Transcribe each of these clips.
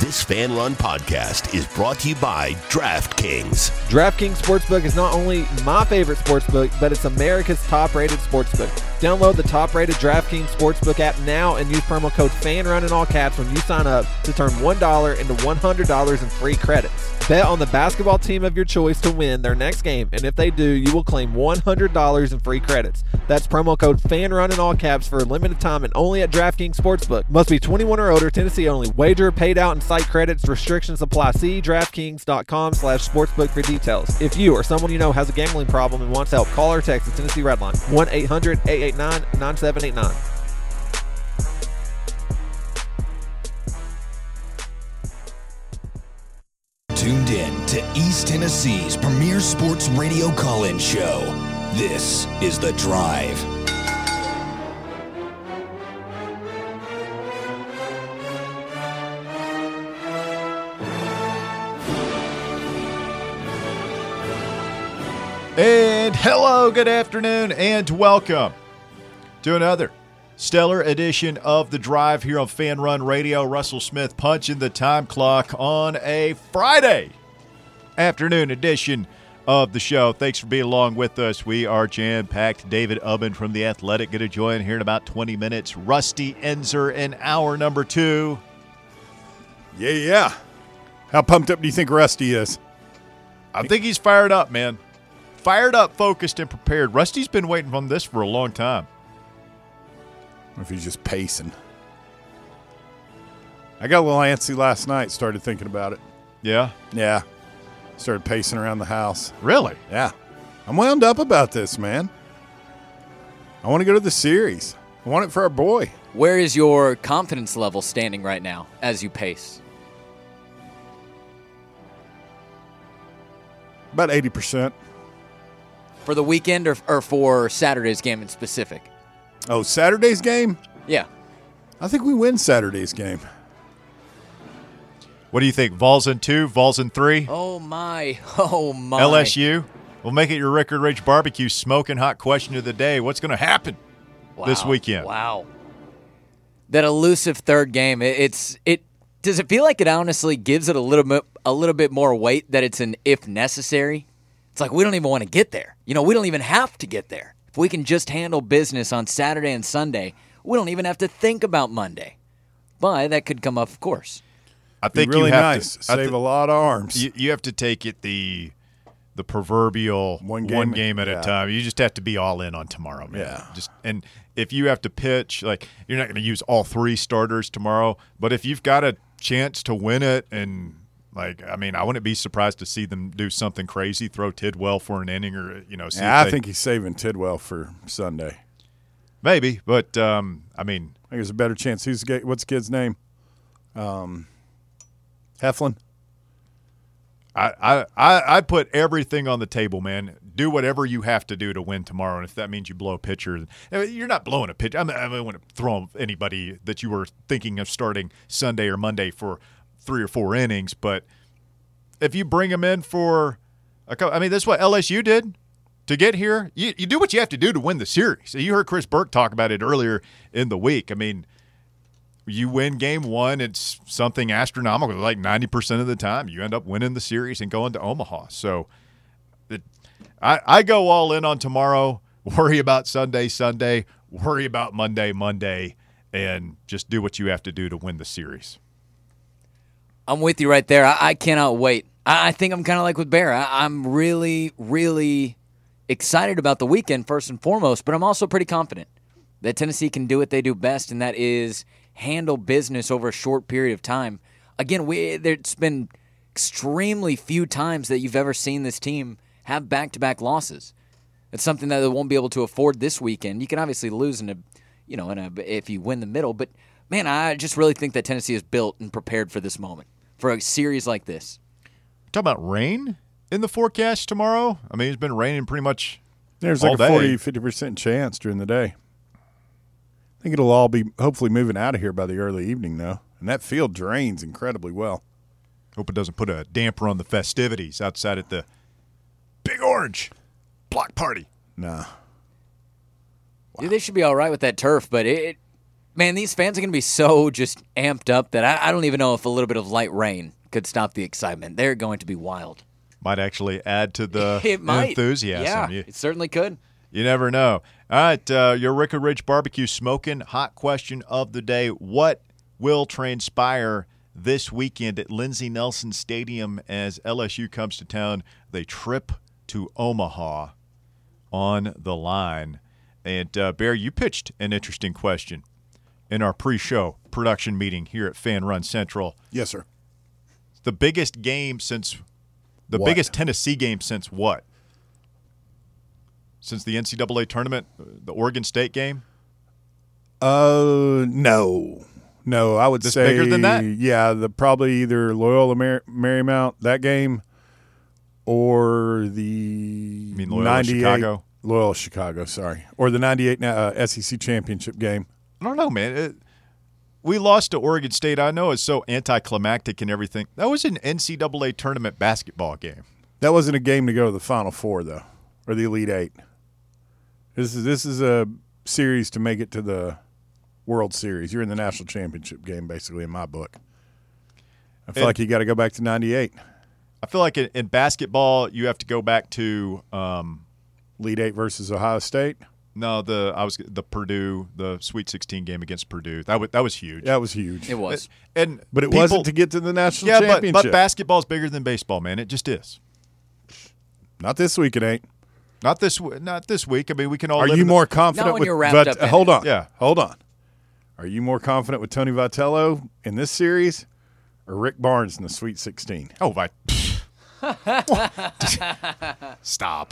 This Fan Run podcast is brought to you by DraftKings. DraftKings Sportsbook is not only my favorite sportsbook, but it's America's top-rated sportsbook. Download the top-rated DraftKings Sportsbook app now and use promo code FANRUN in all caps when you sign up to turn $1 into $100 in free credits. Bet on the basketball team of your choice to win their next game, and if they do, you will claim $100 in free credits. That's promo code FANRUN in all caps for a limited time and only at DraftKings Sportsbook. Must be 21 or older, Tennessee only. Wager paid out and site credits. Restrictions apply. See DraftKings.com/sportsbook for details. If you or someone you know has a gambling problem and wants help, call or text the Tennessee Redline 1-800-889-9789. Tuned in to East Tennessee's premier sports radio call-in show. This is The Drive. And hello, good afternoon, and welcome to another stellar edition of The Drive here on Fan Run Radio. Russell Smith punching the time clock on a Friday afternoon edition of the show. Thanks for being along with us. We are jam-packed. David Ubben from The Athletic going to join here in about 20 minutes. Rusty Enzer in hour number 2. Yeah. How pumped up do you think Rusty is? I think he's fired up, man. Fired up, focused, and prepared. Rusty's been waiting on this for a long time. Or if he's just pacing. I got a little antsy last night, started thinking about it. Yeah? Yeah. Started pacing around the house. Really? Yeah. I'm wound up about this, man. I want to go to the series. I want it for our boy. Where is your confidence level standing right now as you pace? About 80%. For the weekend or for Saturday's game in specific? Oh, Saturday's game? Yeah. I think we win Saturday's game. What do you think? Vols in 2, Vols in 3? Oh, my. Oh, my. LSU? We'll make it your Rickard Ridge Barbecue smoking hot question of the day. What's going to happen this weekend? Wow. That elusive third game, does it feel like it honestly gives it a little bit more weight that it's an if necessary? It's like we don't even want to get there. We don't even have to get there. If we can just handle business on Saturday and Sunday, we don't even have to think about Monday. But that could come up, of course. I think really you have nice. to save a lot of arms. You have to take it the proverbial one game at a time. You just have to be all in on tomorrow, man. Yeah. And if you have to pitch, like you're not going to use all 3 starters tomorrow, but if you've got a chance to win it and I wouldn't be surprised to see them do something crazy, throw Tidwell for an inning or, see I think he's saving Tidwell for Sunday. Maybe, but, I think there's a better chance. What's the kid's name? Heflin? I put everything on the table, man. Do whatever you have to do to win tomorrow, and if that means you blow a pitcher, you're not blowing a pitcher. I don't want to throw anybody that you were thinking of starting Sunday or Monday for 3 or 4 innings, but if you bring them in for a couple, this is what LSU did to get here. You do what you have to do to win the series. You heard Chris Burke talk about it earlier in the week. You win game 1, it's something astronomical. Like 90% of the time, you end up winning the series and going to Omaha. So I go all in on tomorrow, worry about Sunday, worry about Monday, and just do what you have to do to win the series. I'm with you right there. I cannot wait. I think I'm kind of like with Bear. I'm really, really excited about the weekend, first and foremost, but I'm also pretty confident that Tennessee can do what they do best, and that is handle business over a short period of time. Again, there's been extremely few times that you've ever seen this team have back-to-back losses. It's something that they won't be able to afford this weekend. You can obviously lose if you win the middle, but man, I just really think that Tennessee is built and prepared for this moment, for a series like this. Talking about rain in the forecast tomorrow? It's been raining pretty much There's all like a 40-50% chance during the day. I think it'll all be hopefully moving out of here by the early evening, though. And that field drains incredibly well. Hope it doesn't put a damper on the festivities outside at the Big Orange block party. Nah. Wow. They should be all right with that turf, but Man, these fans are going to be so just amped up that I don't even know if a little bit of light rain could stop the excitement. They're going to be wild. Might actually add to the It might. enthusiasm. Yeah, it certainly could. You never know. All right, your Ricker Ridge Barbecue Smoking Hot question of the day. What will transpire this weekend at Lindsey Nelson Stadium as LSU comes to town? They trip to Omaha on the line. And, Bear, you pitched an interesting question in our pre-show production meeting here at Fan Run Central. Yes, sir. The biggest game since the What? biggest Tennessee game since what? Since the NCAA tournament, the Oregon State game? No. I would This say bigger than that? Yeah, probably either Loyola Marymount that game, or the You mean Loyola 98 Chicago? Loyola Chicago, sorry, or the '98 SEC championship game. I don't know, man. We lost to Oregon State. I know it's so anticlimactic and everything. That was an NCAA tournament basketball game. That wasn't a game to go to the Final Four though, or the Elite Eight. This is a series to make it to the World Series. You're in the national championship game, basically, in my book. I feel like you got to go back to '98. I feel like in basketball, you have to go back to Elite Eight versus Ohio State. the Purdue, the Sweet 16 game against Purdue. That was huge. That was huge. It was. But it wasn't to get to the national Yeah, championship. but basketball's bigger than baseball, man. It just is. Not this week, it ain't. Not this week. I mean, we can all. Are live you in more confident Not when with you're wrapped up in hold it. on. Yeah. Hold on. Are you more confident with Tony Vitello in this series or Rick Barnes in the Sweet 16? Oh, Stop.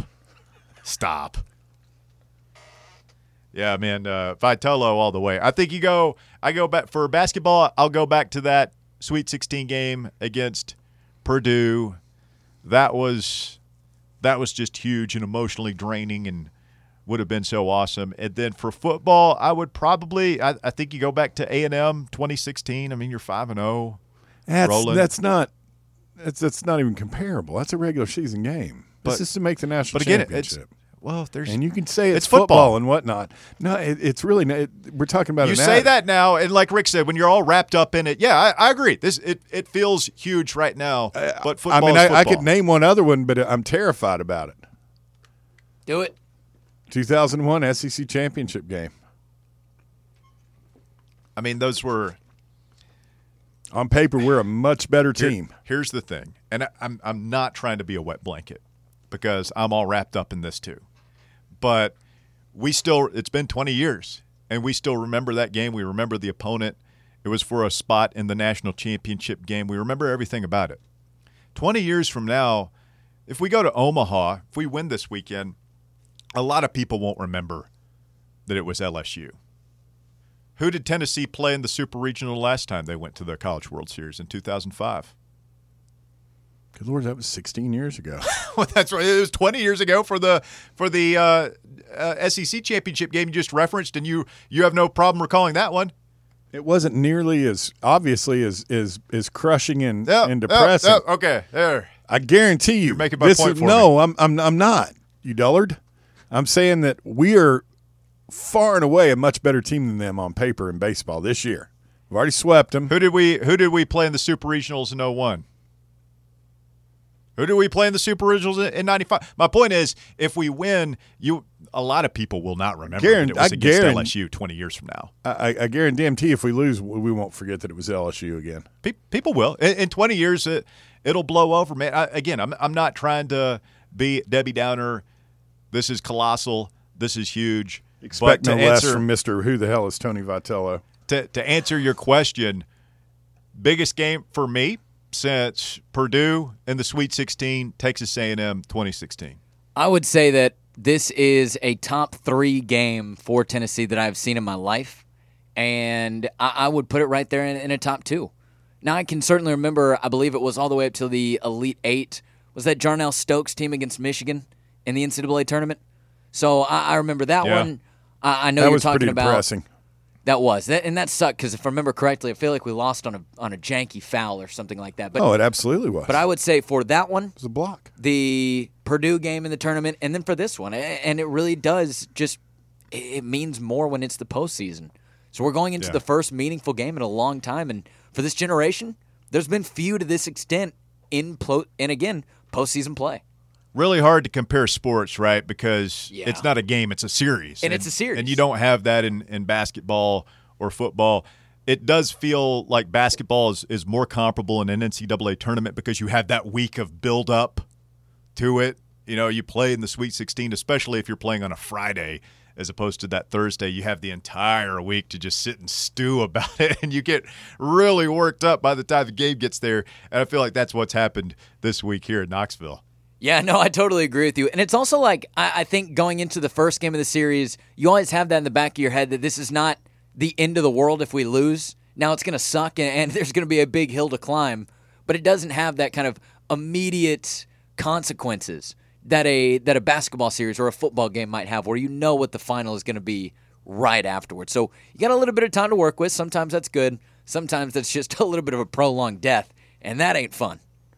Yeah, man, Vitello all the way. I think I go back for basketball. I'll go back to that Sweet 16 game against Purdue. That was just huge and emotionally draining and would have been so awesome. And then for football, I would probably I think you go back to A&M 2016. I mean, you're 5-0. rolling. That's not even comparable. That's a regular season game. This is to make the national championship. There's And you can say it's football. football and whatnot. No, it's really not. We're talking about You an say ad. that now, and like Rick said, when you're all wrapped up in it, yeah, I agree. It feels huge right now, but football I mean, is football. I could name one other one, but I'm terrified about it. Do it. 2001 SEC championship game. I mean, those were On paper, we're a much better team. Here's the thing, and I'm not trying to be a wet blanket because I'm all wrapped up in this too. But it's been 20 years, and we still remember that game. We remember the opponent. It was for a spot in the national championship game. We remember everything about it. 20 years from now, if we go to Omaha, if we win this weekend, a lot of people won't remember that it was LSU. Who did Tennessee play in the Super Regional last time they went to the College World Series in 2005? Good Lord, that was 16 years ago. Well, that's right. It was 20 years ago for the SEC championship game you just referenced, and you have no problem recalling that one. It wasn't nearly as obviously as crushing and depressing. Okay, there. I guarantee you. You're making my point for no, I'm not. You dullard. I'm saying that we are far and away a much better team than them on paper in baseball this year. We've already swept them. Who did we play in the Super Regionals in 01? Who did we play in the Super Regionals in 95? My point is, if we win, a lot of people will not remember that it was against LSU 20 years from now. I guarantee if we lose, we won't forget that it was LSU again. People will. In 20 years, it'll blow over, man. I'm not trying to be Debbie Downer. This is colossal. This is huge. Expect no less from Mr. Who the hell is Tony Vitello? To answer your question, biggest game for me since Purdue in the Sweet 16, Texas A&M 2016. I would say that this is a top 3 game for Tennessee that I've seen in my life, and I would put it right there in a top 2. Now, I can certainly remember, I believe it was all the way up to the Elite 8. Was that Jarnell Stokes team against Michigan in the NCAA tournament? So I remember that one. I know that you're was talking pretty about. Depressing. That was. And that sucked because if I remember correctly, I feel like we lost on a janky foul or something like that. But, it absolutely was. But I would say for that one, it was a block. The Purdue game in the tournament, and then for this one. And it really does it means more when it's the postseason. So we're going into Yeah. the first meaningful game in a long time. And for this generation, there's been few to this extent in postseason play. Really hard to compare sports, right? Because Yeah. it's not a game, it's a series. And it's a series. And you don't have that in basketball or football. It does feel like basketball is more comparable in an NCAA tournament because you have that week of build-up to it. You know, you play in the Sweet 16, especially if you're playing on a Friday as opposed to that Thursday. You have the entire week to just sit and stew about it, and you get really worked up by the time the game gets there. And I feel like that's what's happened this week here in Knoxville. Yeah, no, I totally agree with you. And it's also like, I think going into the first game of the series, you always have that in the back of your head that this is not the end of the world if we lose. Now it's going to suck, and there's going to be a big hill to climb, but it doesn't have that kind of immediate consequences that a basketball series or a football game might have, where you know what the final is going to be right afterwards. So you got a little bit of time to work with. Sometimes that's good. Sometimes that's just a little bit of a prolonged death, and that ain't fun.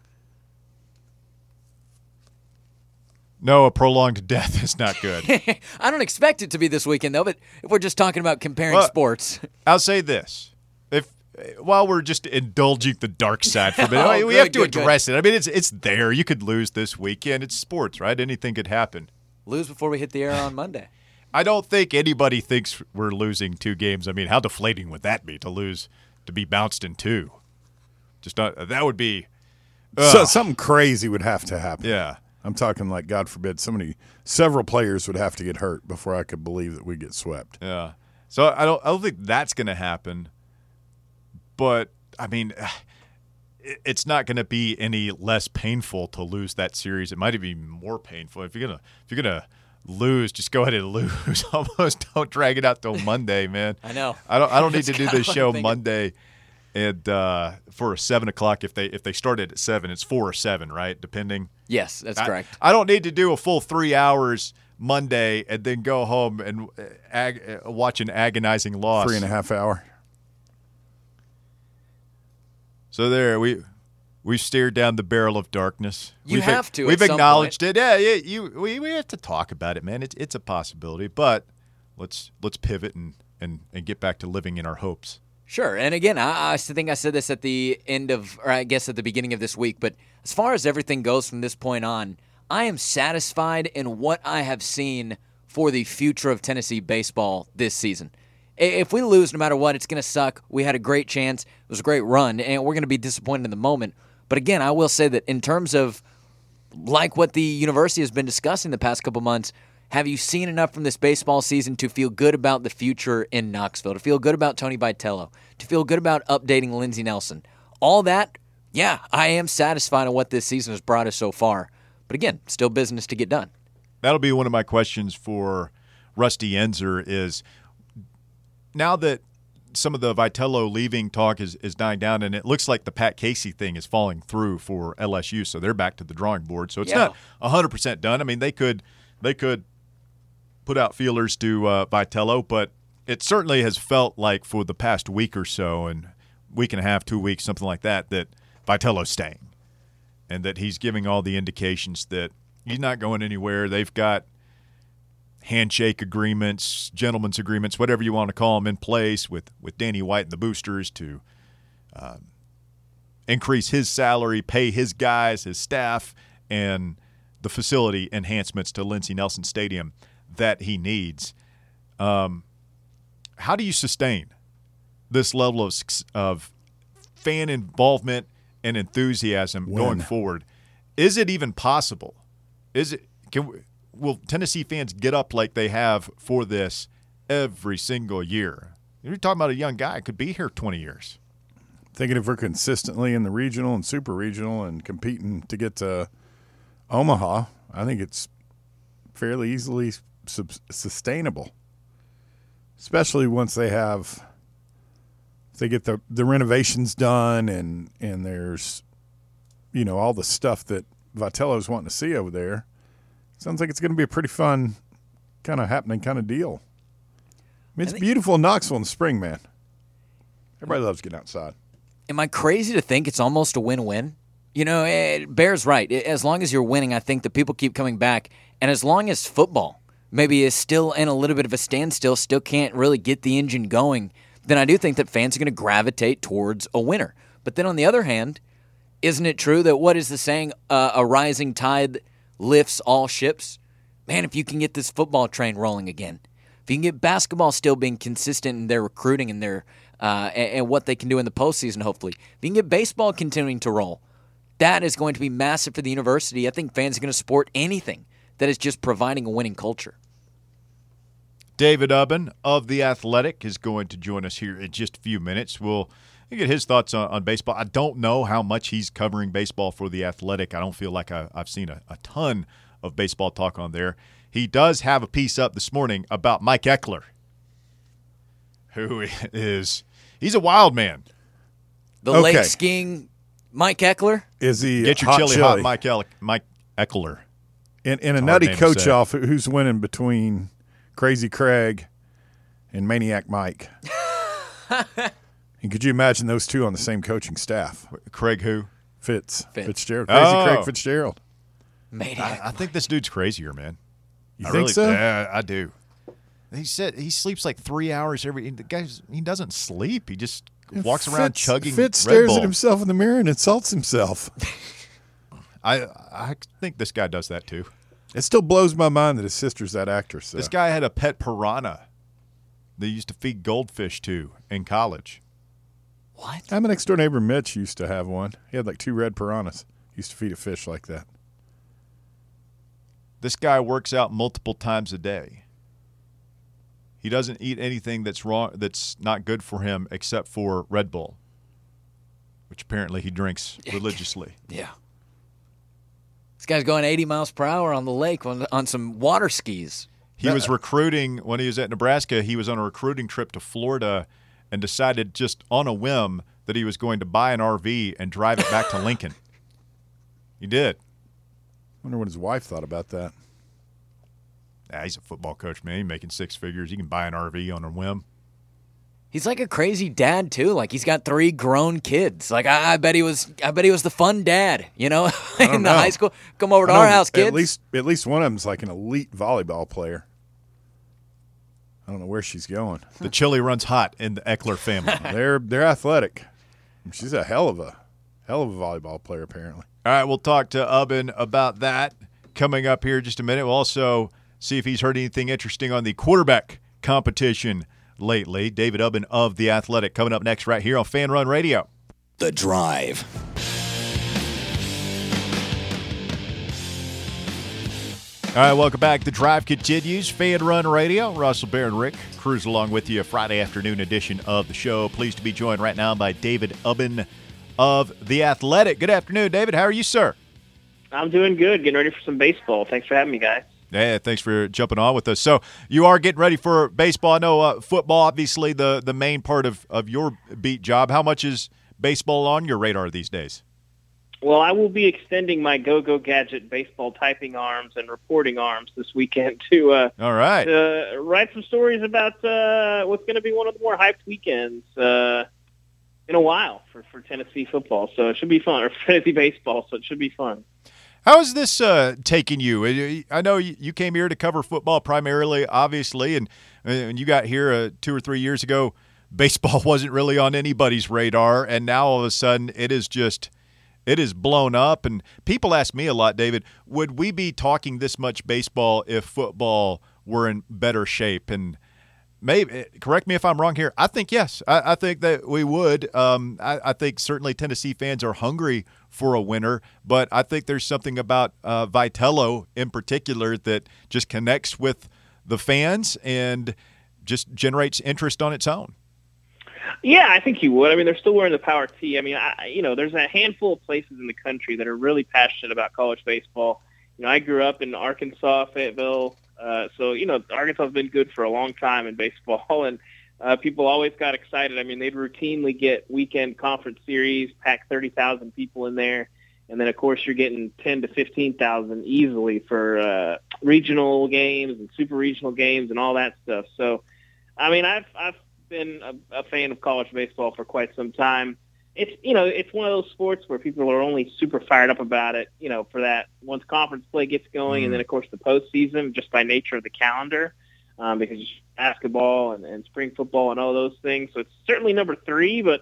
No, a prolonged death is not good. I don't expect it to be this weekend, though, but if we're just talking about comparing sports. I'll say this. While we're just indulging the dark side for a minute, we good, have to good, address it. I mean, it's there. You could lose this weekend. It's sports, right? Anything could happen. Lose before we hit the air on Monday. I don't think anybody thinks we're losing 2 games. I mean, how deflating would that be to be bounced in 2? Just not, that would be So something crazy would have to happen. yeah. I'm talking like, God forbid, several players would have to get hurt before I could believe that we get swept. Yeah. So I don't think that's going to happen. But I mean, it's not going to be any less painful to lose that series. It might even be more painful if you're gonna lose. Just go ahead and lose. Almost don't drag it out till Monday, man. I know. I don't need to That's do kinda this what I'm show thinking. Monday. And for 7 o'clock, if they started at 7, it's 4 or 7, right? Depending. Yes, that's correct. I don't need to do a full 3 hours Monday and then go home and watch an agonizing loss. 3.5 hour. So there, we've stared down the barrel of darkness. You have to at We've some acknowledged it. Yeah. We have to talk about it, man. It's a possibility, but let's pivot and get back to living in our hopes. Sure. And again, I think I said this at the end of, or I guess at the beginning of this week, but as far as everything goes from this point on, I am satisfied in what I have seen for the future of Tennessee baseball this season. If we lose, no matter what, it's going to suck. We had a great chance. It was a great run, and we're going to be disappointed in the moment. But again, I will say that in terms of like what the university has been discussing the past couple months, have you seen enough from this baseball season to feel good about the future in Knoxville, to feel good about Tony Vitello, to feel good about updating Lindsey Nelson? All that, yeah, I am satisfied on what this season has brought us so far. But again, still business to get done. That'll be one of my questions for Rusty Enzer is now that some of the Vitello leaving talk is dying down, and it looks like the Pat Casey thing is falling through for LSU, so they're back to the drawing board. So it's not 100% done. I mean, they could put out feelers to Vitello, but it certainly has felt like for the past week or so, and week and a half, 2 weeks, something like that, that Vitello's staying, and that he's giving all the indications that he's not going anywhere. They've got handshake agreements, gentlemen's agreements, whatever you want to call them, in place with Danny White and the boosters to increase his salary, pay his guys, his staff, and the facility enhancements to Lindsey Nelson Stadium that he needs. How do you sustain this level of fan involvement and enthusiasm going forward? Is it even possible? Will Tennessee fans get up like they have for this every single year? You're talking about a young guy, could be here 20 years. Thinking if we're consistently in the regional and super regional and competing to get to Omaha, I think it's fairly easily sustainable, especially once they get the renovations done and there's, all the stuff that Vitello's wanting to see over there. Sounds like it's going to be a pretty fun kind of happening kind of deal. I mean, it's beautiful in Knoxville in the spring, man. Everybody loves getting outside. Am I crazy to think it's almost a win-win? Bear's right. As long as you're winning, I think the people keep coming back. And as long as football maybe is still in a little bit of a standstill, still can't really get the engine going, then I do think that fans are going to gravitate towards a winner. But then on the other hand, isn't it true that what is the saying, a rising tide lifts all ships? Man, if you can get this football train rolling again, if you can get basketball still being consistent in their recruiting and their and what they can do in the postseason, hopefully, if you can get baseball continuing to roll, that is going to be massive for the university. I think fans are going to support anything that is just providing a winning culture. David Ubben of The Athletic is going to join us here in just a few minutes. We'll get his thoughts on baseball. I don't know how much he's covering baseball for The Athletic. I don't feel like I've seen a ton of baseball talk on there. He does have a piece up this morning about Mike Eckler, who he's a wild man. The lake skiing Mike Eckler? Is he Get your chili hot Mike Eckler. In a nutty coach-off, who's winning between Crazy Craig and Maniac Mike? And could you imagine those two on the same coaching staff? Craig who? Fitzgerald. Crazy Craig Fitzgerald. Maniac I think this dude's crazier, man. You think so? Yeah, I do. He said he sleeps like 3 hours every. The guy, he doesn't sleep. He just walks around chugging Fitz Red stares Bull. at himself in the mirror and insults himself. I think this guy does that too. It still blows my mind that his sister's that actress. This guy had a pet piranha they used to feed goldfish to in college. What? My next door neighbor Mitch used to have one. He had like 2 red piranhas. He used to feed a fish like that. This guy works out multiple times a day. He doesn't eat anything that's not good for him except for Red Bull, which apparently he drinks religiously. Yeah. This guy's going 80 miles per hour on the lake on some water skis. He was recruiting when he was at Nebraska. He was on a recruiting trip to Florida and decided just on a whim that he was going to buy an RV and drive it back to Lincoln. He did. Wonder what his wife thought about that. He's a football coach, man. He's making 6 figures. He can buy an RV on a whim. He's like a crazy dad too. Like he's got 3 grown kids. Like I bet he was the fun dad, in the high school. Come over to our house, kids. At least one of them's like an elite volleyball player. I don't know where she's going. The chili runs hot in the Eckler family. They're athletic. She's a hell of a volleyball player, apparently. All right, we'll talk to Ubben about that coming up here in just a minute. We'll also see if he's heard anything interesting on the quarterback competition lately. David Ubben of The Athletic coming up next right here on Fan Run Radio. The Drive. All right, welcome back. The Drive continues. Fan Run Radio. Russell, Bear, and Rick cruise along with you. Friday afternoon edition of the show. Pleased to be joined right now by David Ubben of The Athletic. Good afternoon, David. How are you, sir? I'm doing good. Getting ready for some baseball. Thanks for having me, guys. Yeah, thanks for jumping on with us. So you are getting ready for baseball. I know football, obviously, the main part of your beat job. How much is baseball on your radar these days? Well, I will be extending my Go-Go Gadget baseball typing arms and reporting arms this weekend to all right. To write some stories about what's going to be one of the more hyped weekends in a while for Tennessee football. So it should be fun, or Tennessee baseball, so it should be fun. How is this taking you? I know you came here to cover football primarily, obviously, and when you got here 2 or 3 years ago, baseball wasn't really on anybody's radar, and now all of a sudden it is blown up. And people ask me a lot, David, would we be talking this much baseball if football were in better shape? And maybe, correct me if I'm wrong here, I think yes. I think that we would. I think certainly Tennessee fans are hungry for a winner, but I think there's something about Vitello in particular that just connects with the fans and just generates interest on its own. Yeah, I think you would. I mean, they're still wearing the Power T. I mean, there's a handful of places in the country that are really passionate about college baseball. I grew up in Arkansas, Fayetteville, so Arkansas has been good for a long time in baseball, and people always got excited. I mean, they'd routinely get weekend conference series, pack 30,000 people in there, and then of course you're getting 10 to 15,000 easily for regional games and super regional games and all that stuff. So, I mean, I've been a fan of college baseball for quite some time. It's one of those sports where people are only super fired up about it, for that once conference play gets going, and then of course the postseason, just by nature of the calendar, because basketball and spring football and all those things. So it's certainly number 3, but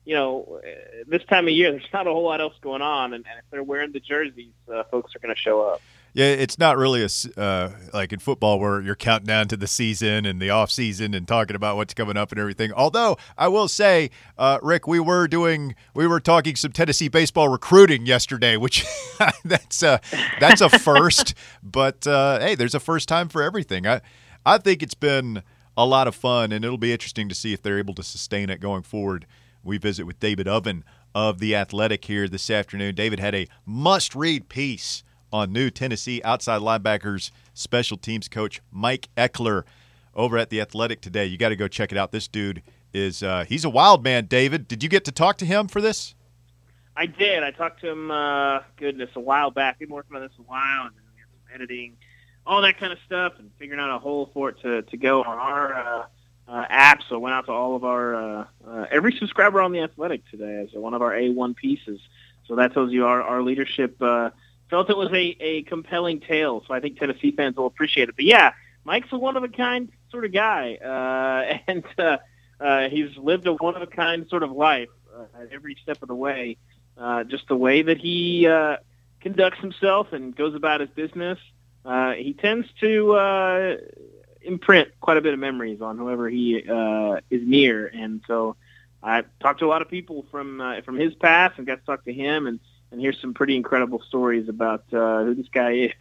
this time of year, there's not a whole lot else going on, and if they're wearing the jerseys, folks are going to show up. Yeah, it's not really like in football where you're counting down to the season and the off season and talking about what's coming up and everything. Although I will say, Rick, we were talking some Tennessee baseball recruiting yesterday, which that's a first. But hey, there's a first time for everything. I think it's been a lot of fun, and it'll be interesting to see if they're able to sustain it going forward. We visit with David Oven of The Athletic here this afternoon. David had a must-read piece on new Tennessee outside linebackers special teams coach Mike Ekeler over at The Athletic today. You got to go check it out. This dude is he's a wild man, David. Did you get to talk to him for this? I did. I talked to him, a while back. We've been working on this a while, and editing, all that kind of stuff, and figuring out a hole for it to go on our app. So I went out to all of our every subscriber on The Athletic today as one of our A1 pieces. So that tells you our leadership felt it was a compelling tale, so I think Tennessee fans will appreciate it. But yeah, Mike's a one-of-a-kind sort of guy, and he's lived a one-of-a-kind sort of life at every step of the way. Just the way that he conducts himself and goes about his business, he tends to imprint quite a bit of memories on whoever he is near. And so I talked to a lot of people from his past and got to talk to him and here's some pretty incredible stories about who this guy is.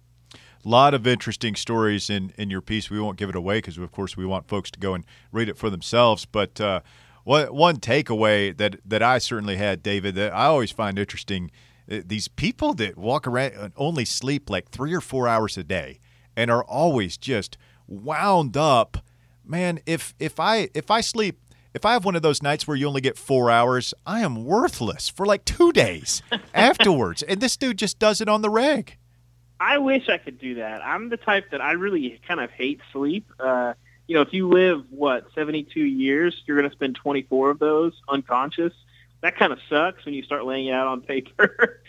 A lot of interesting stories in your piece. We won't give it away because, of course, we want folks to go and read it for themselves. But one takeaway that I certainly had, David, that I always find interesting, these people that walk around and only sleep like 3 or 4 hours a day and are always just wound up. Man, if I sleep, if I have one of those nights where you only get 4 hours, I am worthless for like 2 days afterwards. And this dude just does it on the reg. I wish I could do that. I'm the type that I really kind of hate sleep. If you live, 72 years, you're going to spend 24 of those unconscious. That kind of sucks when you start laying it out on paper.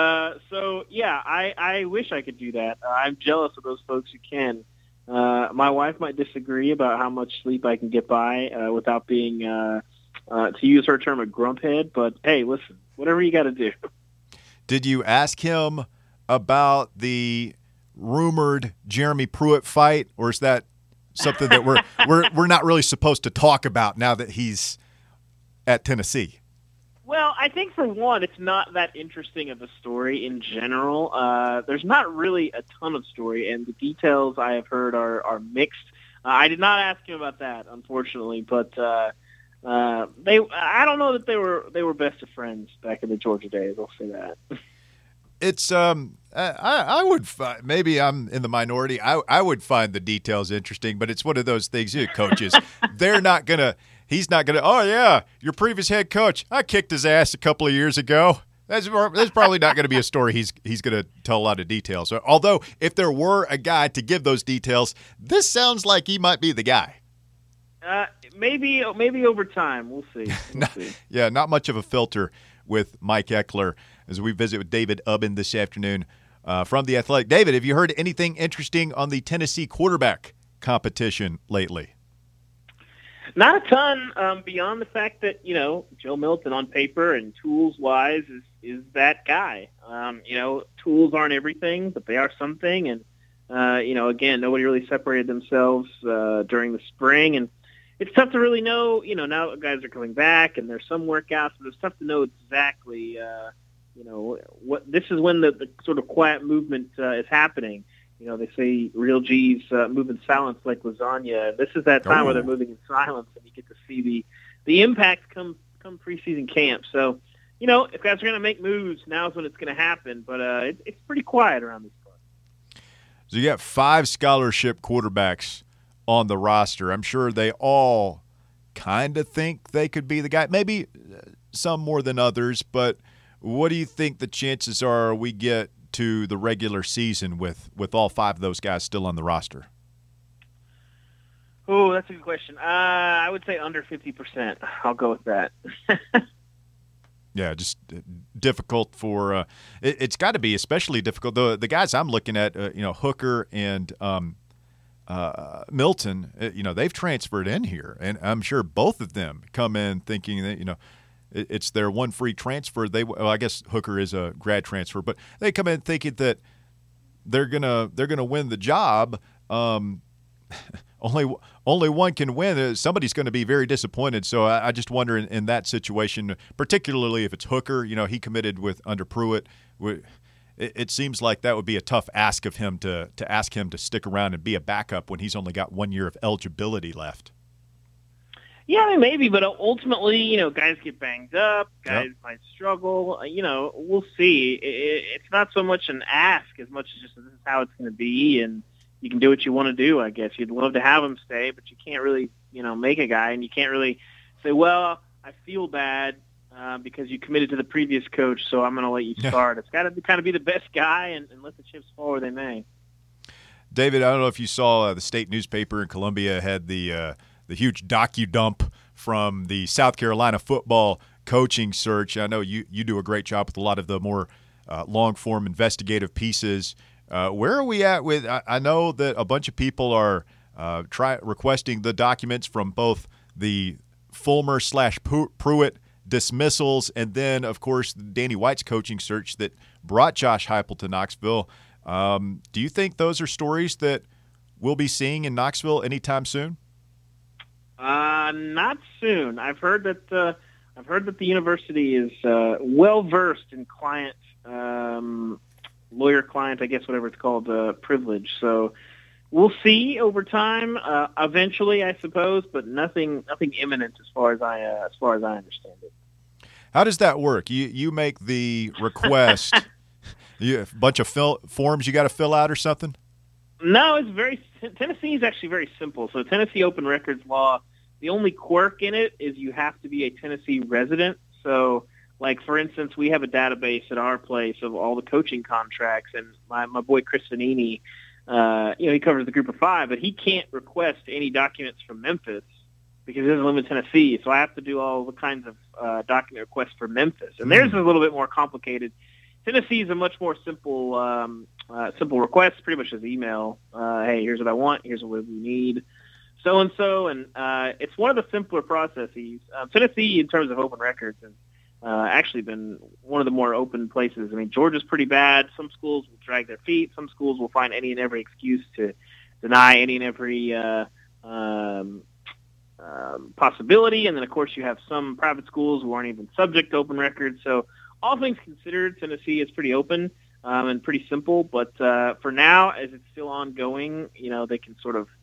So, yeah, I wish I could do that. I'm jealous of those folks who can. My wife might disagree about how much sleep I can get by without being, to use her term, a grumphead. But, hey, listen, whatever you got to do. Did you ask him about the rumored Jeremy Pruitt fight, or is that something that we're not really supposed to talk about now that he's at Tennessee? Well, I think for one, it's not that interesting of a story in general. There's not really a ton of story, and the details I have heard are mixed. I did not ask him about that, unfortunately, but I don't know that they were best of friends back in the Georgia days. I'll say that. It's I would maybe I'm in the minority. I would find the details interesting, but it's one of those things. Coaches, he's not gonna. Oh yeah, your previous head coach, I kicked his ass a couple of years ago. That's probably not going to be a story he's going to tell a lot of details. So, although if there were a guy to give those details, this sounds like he might be the guy. Maybe over time, we'll see. Yeah, not much of a filter with Mike Ekeler as we visit with David Oven this afternoon from The Athletic. David, have you heard anything interesting on the Tennessee quarterback competition lately? Not a ton beyond the fact that, Joe Milton on paper and tools-wise is that guy. Tools aren't everything, but they are something. And, again, nobody really separated themselves during the spring. And it's tough to really know, now guys are coming back and there's some workouts, but it's tough to know exactly, what this is when the sort of quiet movement is happening. They say real G's move in silence like lasagna. This is that time where they're moving in silence, and you get to see the impact come preseason camp. So, if guys are going to make moves, now's when it's going to happen. But it's pretty quiet around this point. So you got 5 scholarship quarterbacks on the roster. I'm sure they all kind of think they could be the guy. Maybe some more than others, but what do you think the chances are we get to the regular season with all 5 of those guys still on the roster? Oh, that's a good question. I would say under 50%. I'll go with that. Yeah, just difficult for it's got to be especially difficult. The guys I'm looking at, Hooker and Milton, they've transferred in here, and I'm sure both of them come in thinking that it's their one free transfer. I guess Hooker is a grad transfer, but they come in thinking that they're gonna win the job. Only one can win. Somebody's going to be very disappointed. So I just wonder in that situation, particularly if it's Hooker, he committed under Pruitt. It seems like that would be a tough ask of him to ask him to stick around and be a backup when he's only got 1 year of eligibility left. Yeah, maybe, but ultimately, guys get banged up, guys might struggle. We'll see. It's not so much an ask as much as just this is how it's going to be, and you can do what you want to do, I guess. You'd love to have him stay, but you can't really, make a guy, and you can't really say, well, I feel bad because you committed to the previous coach, so I'm going to let you start. It's got to kind of be the best guy and let the chips fall where they may. David, I don't know if you saw the state newspaper in Columbia had the huge docu-dump from the South Carolina football coaching search. I know you do a great job with a lot of the more long-form investigative pieces. Where are we at with – I know that a bunch of people are requesting the documents from both the Fulmer/Pruitt dismissals and then, of course, Danny White's coaching search that brought Josh Heupel to Knoxville. Do you think those are stories that we'll be seeing in Knoxville anytime soon? Not soon. I've heard that the university is well versed in lawyer-client, I guess, whatever it's called, privilege. So we'll see over time. Eventually, I suppose, but nothing imminent as far as I understand it. How does that work? You make the request. A bunch of forms you got to fill out or something? No, Tennessee is actually very simple. So Tennessee open records law, the only quirk in it is you have to be a Tennessee resident. So, like, for instance, we have a database at our place of all the coaching contracts, and my boy Chris Vanini, he covers the Group of Five, but he can't request any documents from Memphis because he doesn't live in Tennessee. So I have to do all the kinds of document requests for Memphis, and theirs is a little bit more complicated. Tennessee is a much more simple request, pretty much just email. Hey, here's what I want. Here's what we need. So-and-so, and it's one of the simpler processes. Tennessee, in terms of open records, has actually been one of the more open places. I mean, Georgia's pretty bad. Some schools will drag their feet. Some schools will find any and every excuse to deny any and every possibility. And then, of course, you have some private schools who aren't even subject to open records. So all things considered, Tennessee is pretty open and pretty simple. But for now, as it's still ongoing, they can sort of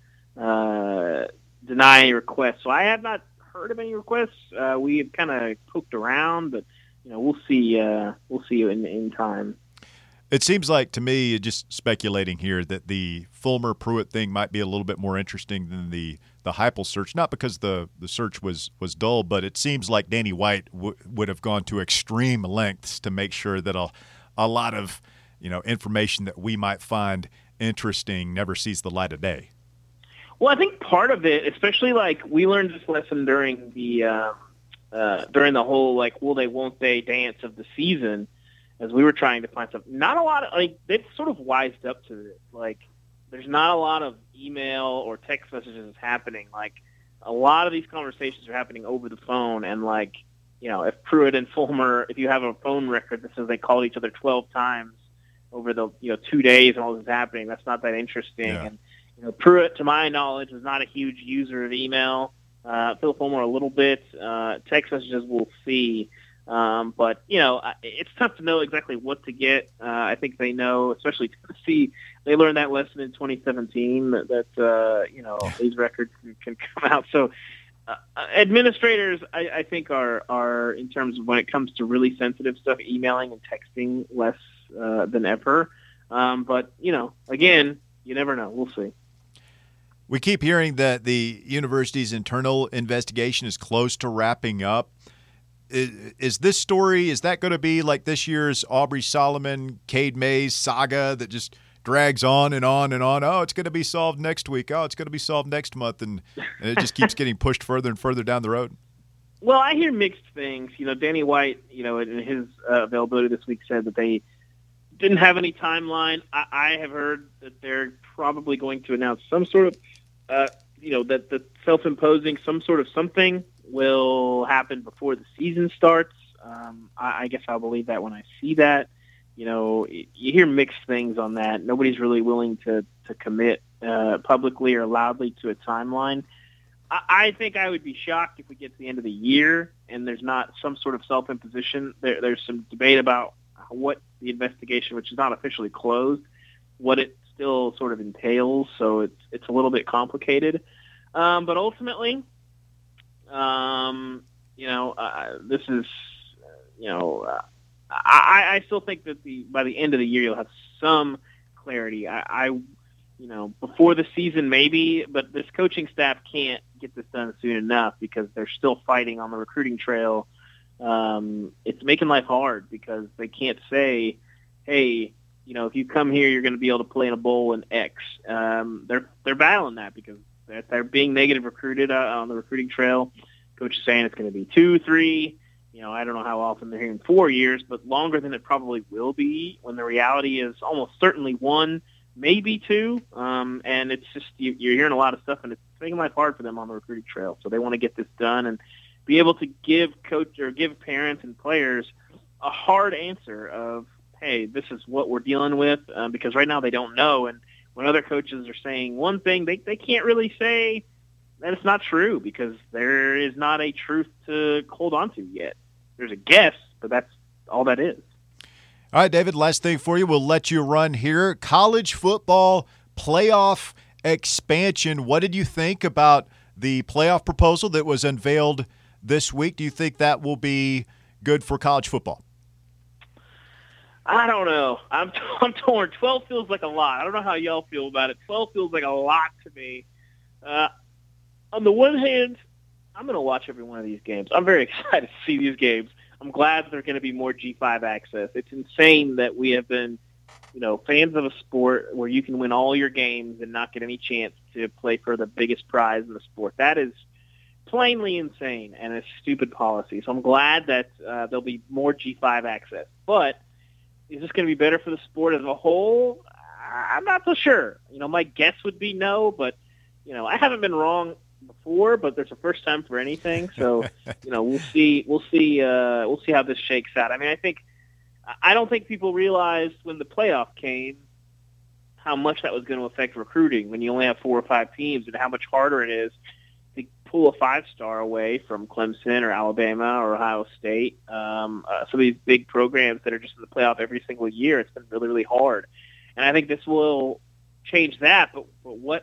deny any requests. So I have not heard of any requests. We have kind of poked around, but we'll see. We'll see you in time. It seems like to me, just speculating here, that the Fulmer Pruitt thing might be a little bit more interesting than the Heupel search. Not because the search was dull, but it seems like Danny White would have gone to extreme lengths to make sure that a lot of information that we might find interesting never sees the light of day. Well, I think part of it, especially like we learned this lesson during the whole like will they won't they dance of the season, as we were trying to find something. Not a lot of they've sort of wised up to it. Like there's not a lot of email or text messages happening. Like a lot of these conversations are happening over the phone, and if Pruitt and Fulmer, if you have a phone record that says they called each other 12 times over the 2 days and all this is happening, that's not that interesting. Yeah. And Pruitt, to my knowledge, is not a huge user of email. Phil Fulmer a little bit. Text messages we'll see. But it's tough to know exactly what to get. I think they know, especially Tennessee, they learned that lesson in 2017 that these records can come out. So administrators, I think, are in terms of when it comes to really sensitive stuff, emailing and texting less than ever. But again, you never know. We'll see. We keep hearing that the university's internal investigation is close to wrapping up. Is this story, is that going to be like this year's Aubrey Solomon, Cade Mays saga that just drags on and on and on? Oh, it's going to be solved next week. Oh, it's going to be solved next month. And it just keeps getting pushed further and further down the road. Well, I hear mixed things. Danny White, in his availability this week said that didn't have any timeline. I have heard that they're probably going to announce some sort of, that the self-imposing some sort of something will happen before the season starts. I guess I'll believe that when I see that. You hear mixed things on that. Nobody's really willing to commit publicly or loudly to a timeline. I think I would be shocked if we get to the end of the year and there's not some sort of self-imposition. There's some debate about what the investigation, which is not officially closed, what it still sort of entails. So it's a little bit complicated. But ultimately, this is, I still think that by the end of the year you'll have some clarity. Before the season maybe, but this coaching staff can't get this done soon enough because they're still fighting on the recruiting trail. It's making life hard because they can't say, hey, if you come here, you're going to be able to play in a bowl in X. They're battling that because they're being negative recruited on the recruiting trail. Coach is saying it's going to be 2, 3. I don't know how often they're hearing 4 years, but longer than it probably will be when the reality is almost certainly 1, maybe 2. And it's just you're hearing a lot of stuff, and it's making life hard for them on the recruiting trail. So they want to get this done and be able to give parents and players a hard answer of, hey, this is what we're dealing with, because right now they don't know. And when other coaches are saying one thing, they can't really say that it's not true because there is not a truth to hold on to yet. There's a guess, but that's all that is. All right, David, last thing for you. We'll let you run here. College football playoff expansion. What did you think about the playoff proposal that was unveiled this week? Do you think that will be good for college football? I don't know. I'm torn. 12 feels like a lot. I don't know how y'all feel about it. 12 feels like a lot to me. On the one hand, I'm going to watch every one of these games. I'm very excited to see these games. I'm glad that there's going to be more G5 access. It's insane that we have been, fans of a sport where you can win all your games and not get any chance to play for the biggest prize in the sport. That is plainly insane and a stupid policy. So I'm glad that there'll be more G5 access. But is this going to be better for the sport as a whole? I'm not so sure. My guess would be no, but, I haven't been wrong before, but there's a first time for anything. So, we'll see how this shakes out. I mean, I don't think people realized when the playoff came how much that was going to affect recruiting when you only have 4 or 5 teams and how much harder it is to pull a 5-star away from Clemson or Alabama or Ohio State. Some of these big programs that are just in the playoff every single year, it's been really, really hard. And I think this will change that. But what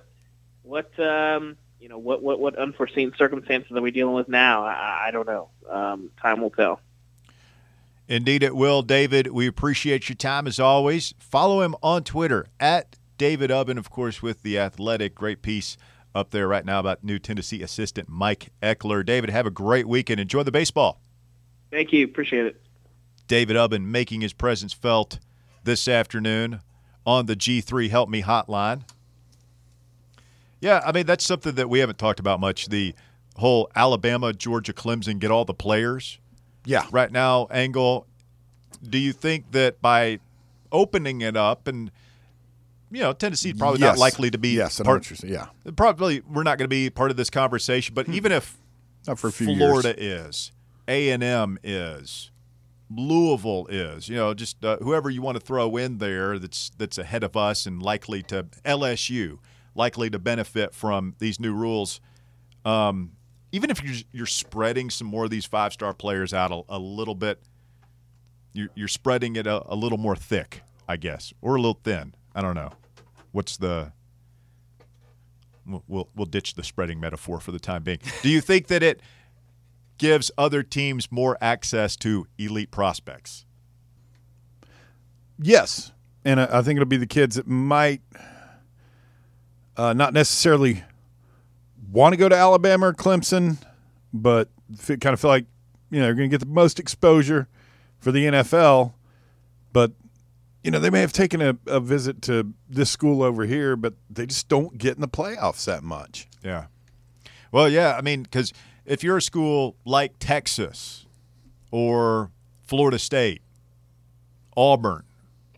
unforeseen circumstances are we dealing with now? I don't know. Time will tell. Indeed it will, David. We appreciate your time as always. Follow him on Twitter at David Ubben, of course, with The Athletic. Great piece up there right now about new Tennessee assistant Mike Eckler. David, have a great weekend. Enjoy the baseball. Thank you. Appreciate it. David Ubben making his presence felt this afternoon on the G3 Help Me hotline. Yeah, I mean, that's something that we haven't talked about much, the whole Alabama, Georgia, Clemson, get all the players. Yeah. Right now, Angle, do you think that by opening it up and, Tennessee's probably not likely to be yes, yeah. Probably we're not going to be part of this conversation, but even if not for a few Florida years. is, A&M is, Louisville is, just whoever you want to throw in there that's ahead of us and likely to LSU, likely to benefit from these new rules. Even if you're spreading some more of these 5-star players out a little bit, you're spreading it a little more thick, I guess, or a little thin. I don't know. We'll ditch the spreading metaphor for the time being. Do you think that it gives other teams more access to elite prospects? Yes, and I think it'll be the kids that might not necessarily want to go to Alabama or Clemson, but kind of feel like they're going to get the most exposure for the NFL. But they may have taken a visit to this school over here, but they just don't get in the playoffs that much. Yeah. Well, yeah, I mean, because if you're a school like Texas or Florida State, Auburn,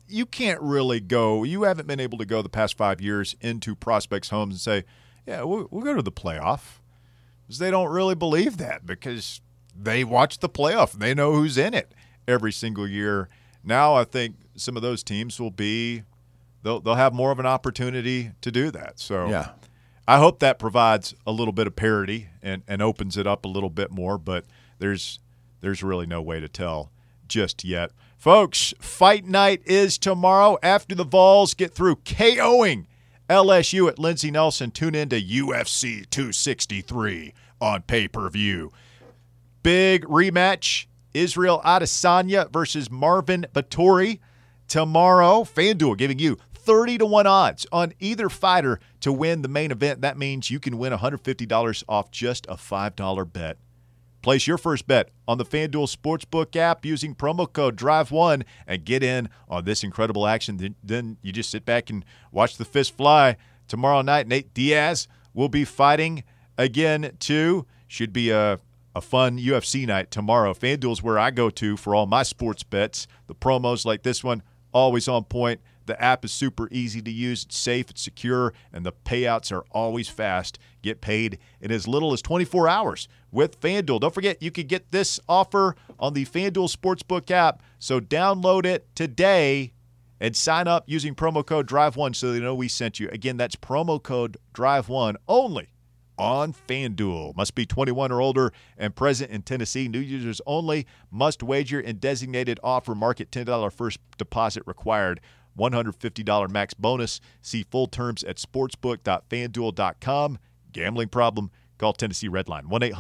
you can't really go. You haven't been able to go the past 5 years into prospects' homes and say, yeah, we'll go to the playoff. Because they don't really believe that because they watch the playoff. They know who's in it every single year. Now I think some of those teams will be they'll have more of an opportunity to do that. So Yeah. I hope that provides a little bit of parity and opens it up a little bit more, but there's really no way to tell just yet. Folks, fight night is tomorrow after the Vols get through KOing LSU at Lindsey Nelson. Tune in to UFC 263 on pay-per-view. Big rematch, Israel Adesanya versus Marvin Vettori. Tomorrow, FanDuel giving you 30-1 odds on either fighter to win the main event. That means you can win $150 off just a $5 bet. Place your first bet on the FanDuel Sportsbook app using promo code DRIVE1 and get in on this incredible action. Then you just sit back and watch the fist fly. Tomorrow night, Nate Diaz will be fighting again, too. Should be a fun UFC night tomorrow. FanDuel's where I go to for all my sports bets. The promos like this one, always on point. The app is super easy to use. It's safe, it's secure, and the payouts are always fast. Get paid in as little as 24 hours with FanDuel. Don't forget, you can get this offer on the FanDuel Sportsbook app. So download it today and sign up using promo code DRIVE1 so they know we sent you. Again, that's promo code DRIVE1 only on FanDuel. Must be 21 or older and present in Tennessee. New users only. Must wager in designated offer market. $10 first deposit required. $150 max bonus. See full terms at sportsbook.fanduel.com. Gambling problem? Call Tennessee Redline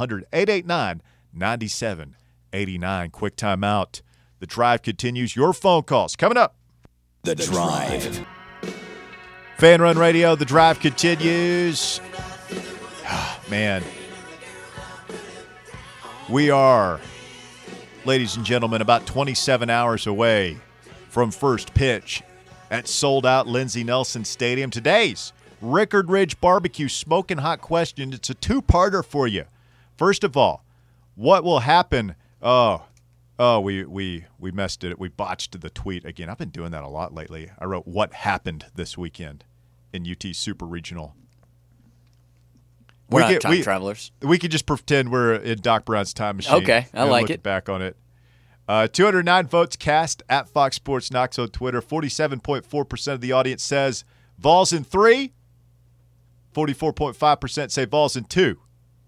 1-800-889-9789. Quick timeout. The Drive continues. Your phone calls coming up. The Drive. Fan Run Radio. The Drive continues. Man, we are, ladies and gentlemen, about 27 hours away from first pitch at sold-out Lindsey Nelson Stadium. Today's Rickard Ridge Barbecue Smoking Hot Question. It's a two-parter for you. First of all, what will happen? We messed it. We botched the tweet again. I've been doing that a lot lately. I wrote, what happened this weekend in UT Super Regional. We're not time travelers. We could just pretend we're in Doc Brown's time machine. Okay, I like it. Back on it. 209 votes cast at Fox Sports Knox on Twitter. 47.4% of the audience says Vols in 3. 44.5% say Vols in 2.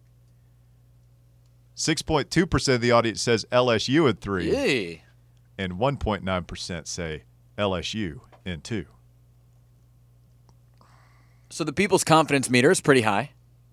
6.2% of the audience says LSU in 3. Yay. And 1.9% say LSU in 2. So the people's confidence meter is pretty high.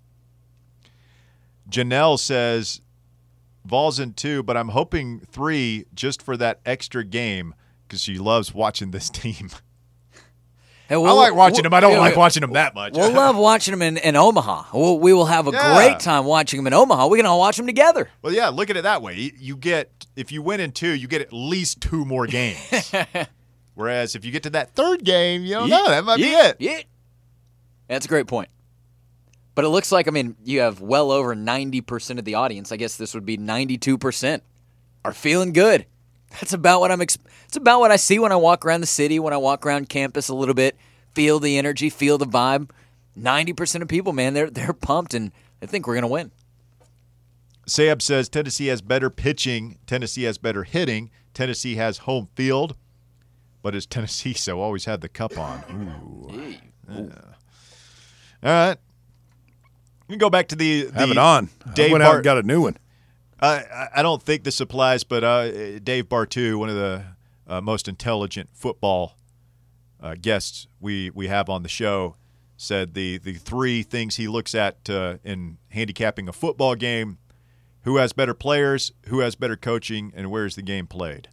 Janelle says Vols in 2, but I'm hoping 3 just for that extra game because she loves watching this team. Hey, I like watching them. I don't like watching them that much. We'll love watching them in Omaha. We will have a great time watching them in Omaha. We can all watch them together. Well, yeah, look at it that way. You get, if you win in 2, you get at least 2 more games. Whereas if you get to that third game, you don't know. That might be it. Yeah. That's a great point. But it looks like, you have well over 90% of the audience. I guess this would be 92% are feeling good. That's about what it's about what I see when I walk around the city, when I walk around campus a little bit, feel the energy, feel the vibe. 90% of people, man, they're pumped and they think we're going to win. Sayab says Tennessee has better pitching, Tennessee has better hitting, Tennessee has home field, but is Tennessee so always had the cup on? Ooh. All right. You can go back to the have it on. Dave I went out and got a new one. I don't think this applies, but Dave Bartu, one of the most intelligent football guests we have on the show, said the 3 things he looks at in handicapping a football game: who has better players, who has better coaching, and where is the game played.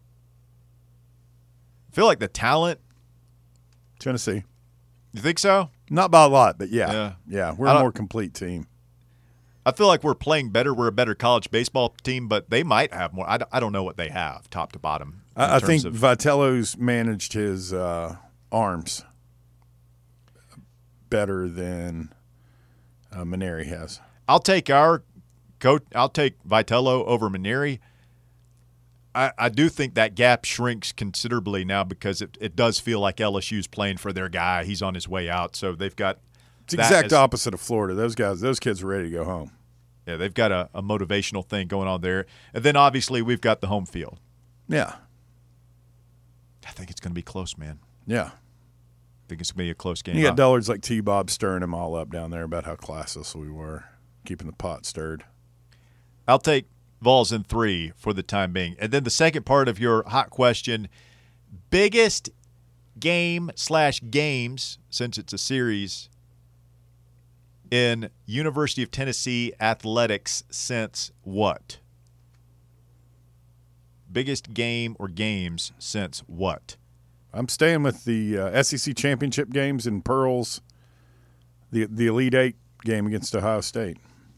I feel like the talent. Tennessee. You think so? Not by a lot, but yeah. We're a more complete team. I feel like we're playing better. We're a better college baseball team, but they might have more. I don't know what they have, top to bottom. I think Vitello's managed his arms better than Maneri has. I'll take our coach. I'll take Vitello over Maneri. I do think that gap shrinks considerably now because it does feel like LSU's playing for their guy. He's on his way out, so they've got it's the exact opposite of Florida. Those kids are ready to go home. Yeah, they've got a motivational thing going on there. And then obviously we've got the home field. Yeah. I think it's going to be close, man. Yeah. I think it's going to be a close game. You got dullards like T-Bob stirring them all up down there about how classless we were, keeping the pot stirred. I'll take Vols in 3 for the time being. And then the second part of your hot question, biggest game/games, since it's a series, in University of Tennessee athletics since what? Biggest game or games since what? I'm staying with the SEC championship games in Pearls, the Elite Eight game against Ohio State.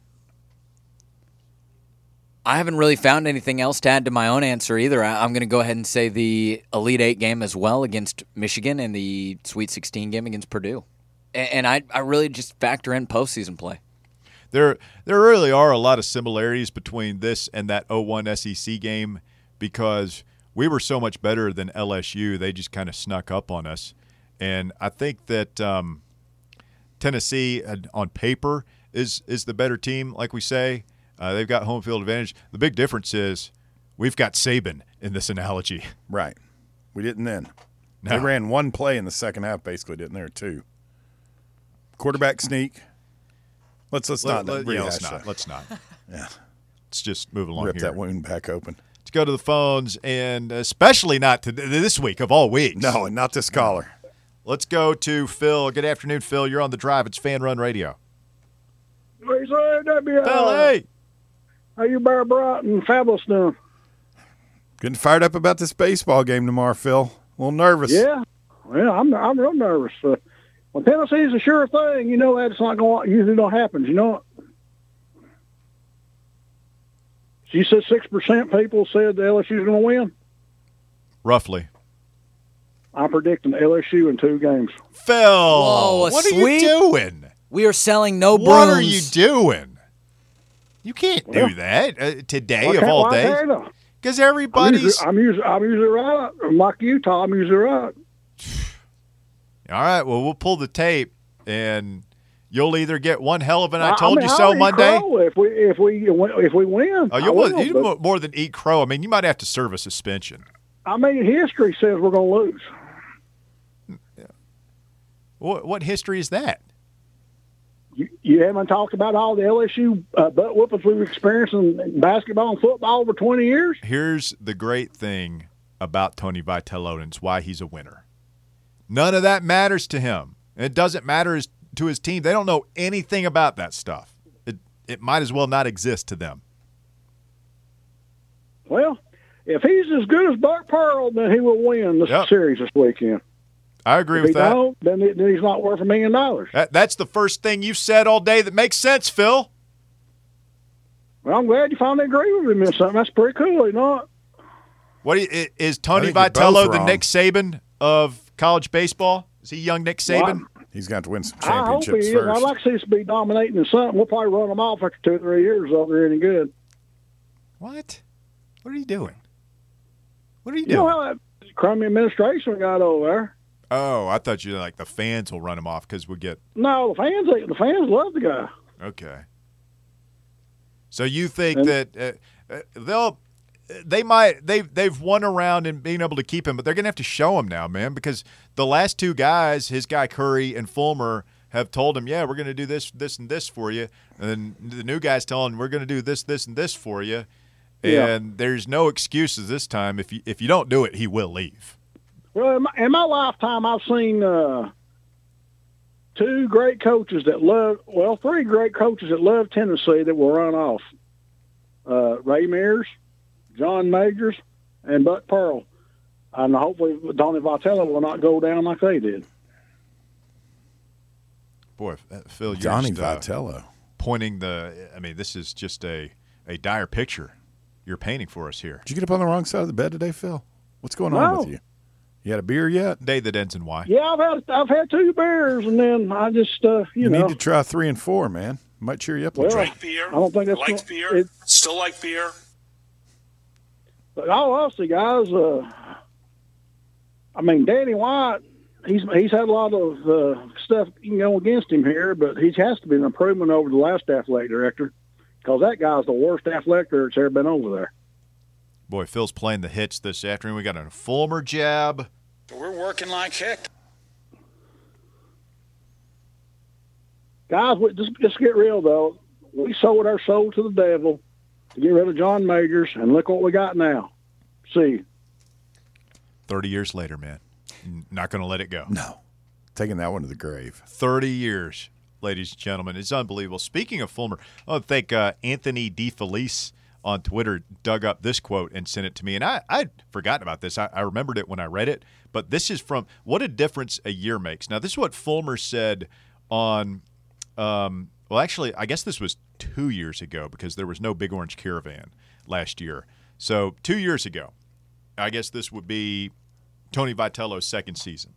I haven't really found anything else to add to my own answer either. I'm going to go ahead and say the Elite Eight game as well against Michigan and the Sweet 16 game against Purdue. And I really just factor in postseason play. There really are a lot of similarities between this and that 0-1 SEC game because we were so much better than LSU. They just kind of snuck up on us. And I think that Tennessee, on paper, is the better team, like we say. They've got home field advantage. The big difference is we've got Saban in this analogy. Right. We didn't then. No. They ran one play in the second half, basically, didn't they? Or two. Quarterback sneak. Let's not rehash that. Let's not. Yeah. Let's just move along Rip here. that wound back open. Let's go to the phones, and especially not to this week of all weeks. No, and not this caller. Let's go to Phil. Good afternoon, Phil. You're on the drive. It's Fan Run Radio. Phil, hey. How you, Bear Bright and Fabulous doing? Getting fired up about this baseball game tomorrow, Phil. A little nervous. Yeah. Well, I'm real nervous. When Tennessee's a sure thing, you know that's not going to usually don't happen. You know it. You said 6% people said the LSU's going to win. Roughly. I'm predicting LSU in 2 games. Phil, Whoa, what are you doing? We are selling no brooms. What are you doing? You can't do that today of all days. Because everybody's. I'm usually right. Like Utah, I'm usually right. All right, well, we'll pull the tape, and you'll either get one hell of an I told you so Monday. If we win. Oh, you more than eat crow. I mean, you might have to serve a suspension. I mean, history says we're going to lose. What history is that? You haven't talked about all the LSU butt whoopings we've experienced in basketball and football over 20 years? Here's the great thing about Tony Vitello, and it's why he's a winner. None of that matters to him. It doesn't matter to his team. They don't know anything about that stuff. It might as well not exist to them. Well, if he's as good as Buck Pearl, then he will win the series this weekend. I agree with that. Don't, then he's not worth $1 million. That's the first thing you've said all day that makes sense, Phil. Well, I'm glad you finally agree with me on something. That's pretty cool, you know. What is Tony Vitello the Nick Saban of college baseball? Is he young Nick Saban? Well, he's got to win some championships first. I hope he is. I'd like to see us be dominating in something. We'll probably run them off after 2 or 3 years if they're any good. What? What are you doing? What are you doing? You know how that crummy administration got over there? Oh, I thought you like the fans will run him off because we get. No, the fans love the guy. Okay. So you think that they've won around in being able to keep him, but they're going to have to show him now, man, because the last 2 guys, his guy Curry and Fulmer, have told him, yeah, we're going to do this, this, and this for you, and then the new guy's telling him, we're going to do this, this, and this for you, and there's no excuses this time. If you don't do it, he will leave. Well, in my lifetime, I've seen 3 great coaches that love Tennessee that will run off. Ray Mears, John Majors, and Buck Pearl. And hopefully Tony Vitello will not go down like they did. Boy, Phil, you're Johnny just, Vitello. Pointing this is just a dire picture you're painting for us here. Did you get up on the wrong side of the bed today, Phil? What's going on with you? You had a beer yet? Day that ends in Y. Yeah, I've had 2 beers, and then I just you need to try 3 and 4, man. Might cheer you up a little. Drink beer. I don't think that's liked beer. Still like beer. But all honesty, guys, I mean, Danny White, he's had a lot of stuff against him here, but he has to be an improvement over the last athletic director, because that guy's the worst athletic director that's ever been over there. Boy, Phil's playing the hits this afternoon. We got a Fulmer jab. We're working like heck. Guys, just get real, though. We sold our soul to the devil to get rid of John Majors, and look what we got now. See. 30 years later, man. Not going to let it go. No. Taking that one to the grave. 30 years, ladies and gentlemen. It's unbelievable. Speaking of Fulmer, I want to thank Anthony DeFelice on Twitter dug up this quote and sent it to me. And I'd forgotten about this. I remembered it when I read it. But this is from What a Difference a Year Makes. Now, this is what Fulmer said on well, actually, I guess this was 2 years ago because there was no Big Orange Caravan last year. So 2 years ago, I guess this would be Tony Vitello's second season.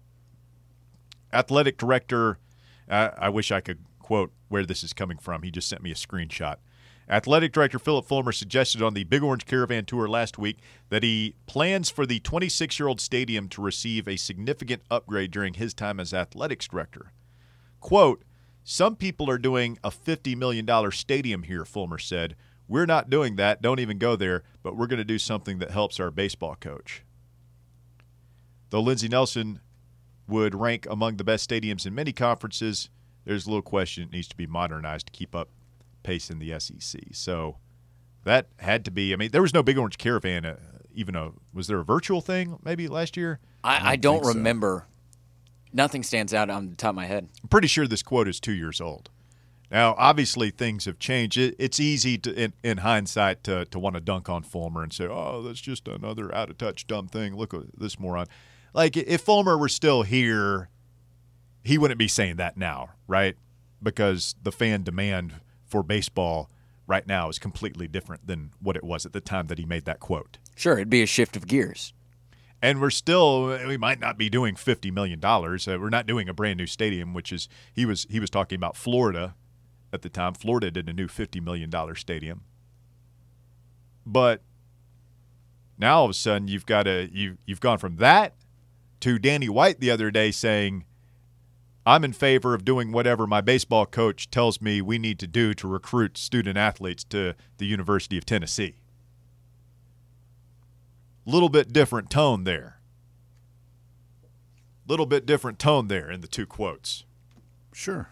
Athletic director, I wish I could quote where this is coming from. He just sent me a screenshot. Athletic director Philip Fulmer suggested on the Big Orange Caravan Tour last week that he plans for the 26-year-old stadium to receive a significant upgrade during his time as athletics director. Quote, "Some people are doing a $50 million stadium here," Fulmer said. "We're not doing that. Don't even go there, but we're going to do something that helps our baseball coach." Though Lindsey Nelson would rank among the best stadiums in many conferences, there's a little question it needs to be modernized to keep up pace in the SEC. So that had to be – I mean, there was no Big Orange Caravan. Was there a virtual thing maybe last year? I don't remember. Nothing stands out on the top of my head. I'm pretty sure this quote is 2 years old. Now, obviously, things have changed. It's easy to, in hindsight to want to dunk on Fulmer and say, oh, that's just another out-of-touch dumb thing. Look at this moron. Like, if Fulmer were still here, he wouldn't be saying that now, right? Because the fan demand for baseball right now is completely different than what it was at the time that he made that quote. Sure, it'd be a shift of gears. And we might not be doing $50 million. We're not doing a brand new stadium, which is he was talking about Florida at the time. Florida did a new $50 million stadium. But now all of a sudden you've gone from that to Danny White the other day saying, I'm in favor of doing whatever my baseball coach tells me we need to do to recruit student athletes to the University of Tennessee. Little bit different tone there. Little bit different tone there in the two quotes. Sure.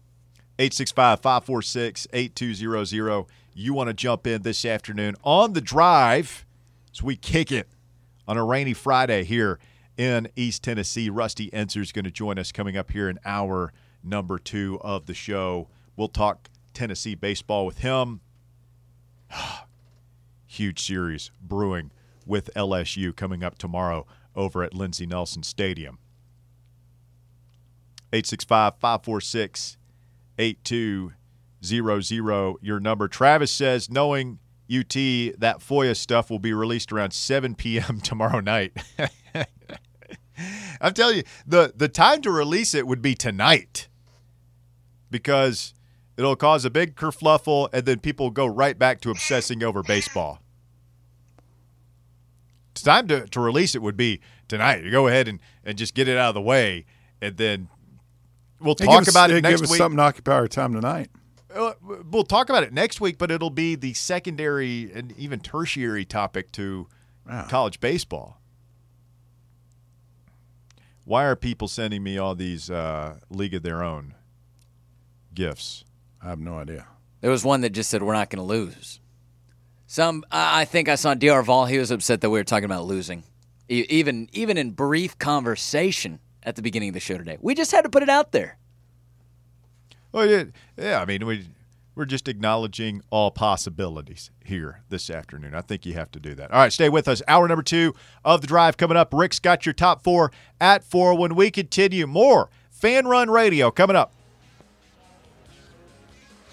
865-546-8200. You want to jump in this afternoon on the drive as we kick it on a rainy Friday here in East Tennessee. Rusty Enzer is going to join us coming up here in hour number 2 of the show. We'll talk Tennessee baseball with him. Huge series brewing with LSU coming up tomorrow over at Lindsey Nelson Stadium. 865-546-8200, your number. Travis says, knowing UT, that FOIA stuff will be released around 7 p.m. tomorrow night. I'm telling you, the time to release it would be tonight because it'll cause a big kerfluffle and then people go right back to obsessing over baseball. It's time to release it would be tonight. You go ahead and just get it out of the way, and then we'll talk about it next week. Give us something to occupy our time tonight. We'll talk about it next week, but it'll be the secondary and even tertiary topic to college baseball. Why are people sending me all these League of Their Own gifts? I have no idea. There was one that just said we're not going to lose. I think I saw D.R. Vol. He was upset that we were talking about losing, even in brief conversation at the beginning of the show today. We just had to put it out there. Well, yeah. I mean, we're just acknowledging all possibilities here this afternoon. I think you have to do that. All right, stay with us. Hour number 2 of the drive coming up. Rick's got your top 4 at 4 when we continue. More Fan Run Radio coming up.